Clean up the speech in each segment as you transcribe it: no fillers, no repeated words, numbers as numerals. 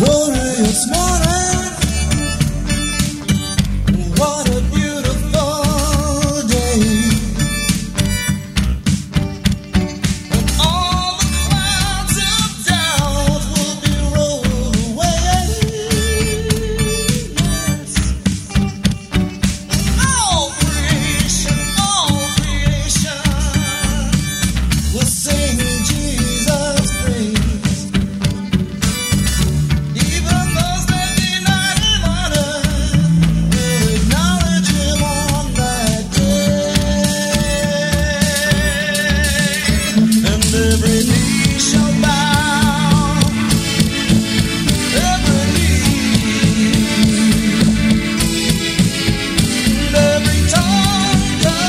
Glorious morning, what a beautiful day. And all the clouds of doubt will be rolled away. Yes. All creation will sing Jesus' praise. Even those that deny Him on earth will acknowledge Him on that day. And every knee shall bow, every knee, and every tongue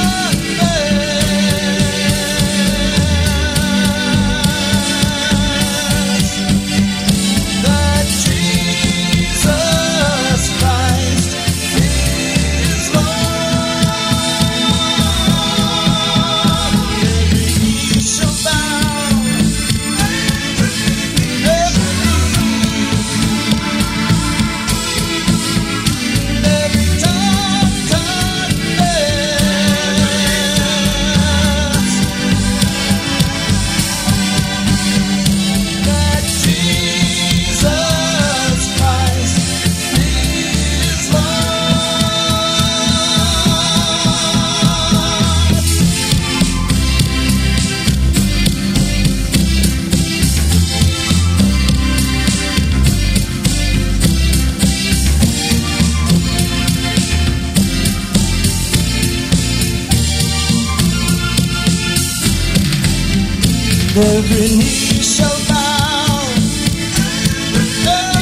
confess that Jesus Christ is Lord. Every knee shall bow, every tongue confess that Jesus Christ is Every knee shall bow, every